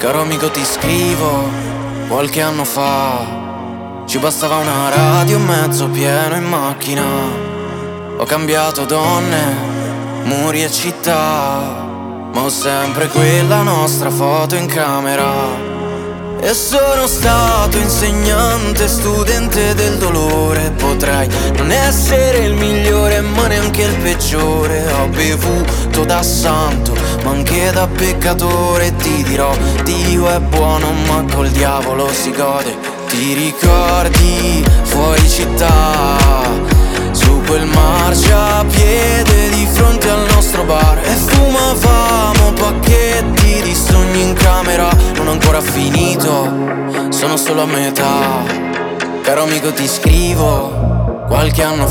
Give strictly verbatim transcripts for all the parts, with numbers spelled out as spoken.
Caro amico ti scrivo, qualche anno fa ci bastava una radio mezzo pieno in macchina. Ho cambiato donne, muri e città, ma ho sempre quella nostra foto in camera. E sono stato insegnante, studente del dolore. Potrei non essere il migliore, ma neanche il peggiore. Ho bevuto da santo, ma anche da peccatore. Ti dirò, Dio è buono, ma col diavolo si gode. Ti ricordi fuori città, su quel marciapiede di fronte al nostro bar, e fumavamo pacchetti di sogni in camera. Non ho ancora finito, sono solo a metà. Caro amico ti scrivo, qualche anno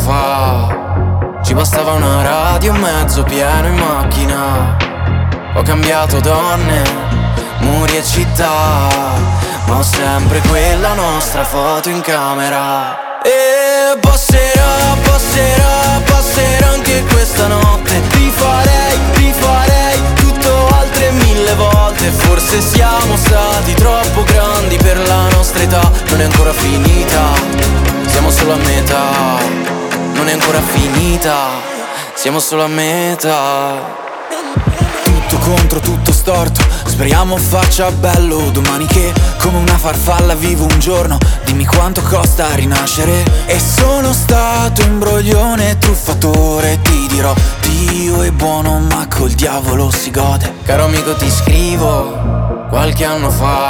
fa ci bastava una radio mezzo pieno in macchina. Ho cambiato donne, muri e città, ma ho sempre quella nostra foto in camera. E passerà, passerà, passerà anche questa notte. Rifarei, rifarei tutto altre mille volte. Forse siamo stati troppo grandi per la nostra età. Non è ancora finita, siamo solo a metà. Non è ancora finita, siamo solo a metà. Tutto contro, tutto storto, speriamo faccia bello domani, che come una farfalla vivo un giorno. Dimmi quanto costa rinascere. E sono stato imbroglione, truffatore. Ti dirò, Dio è buono, ma col diavolo si gode. Caro amico ti scrivo, qualche anno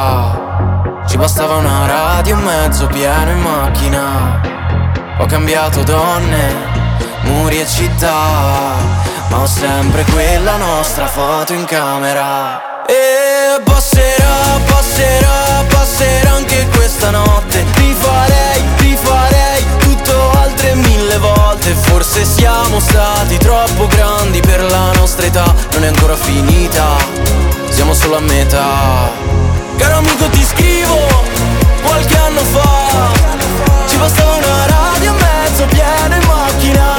fa ci bastava una radio mezzo pieno in macchina. Ho cambiato donne, muri e città, ma ho sempre quella nostra foto in camera. E passerà, passerà, passerà anche questa notte. Rifarei, rifarei tutto altre mille volte. Forse siamo stati troppo grandi per la nostra età. Non è ancora finita, siamo solo a metà. Caro amico ti scrivo, qualche anno fa ci bastava una radio mezzo piena in macchina.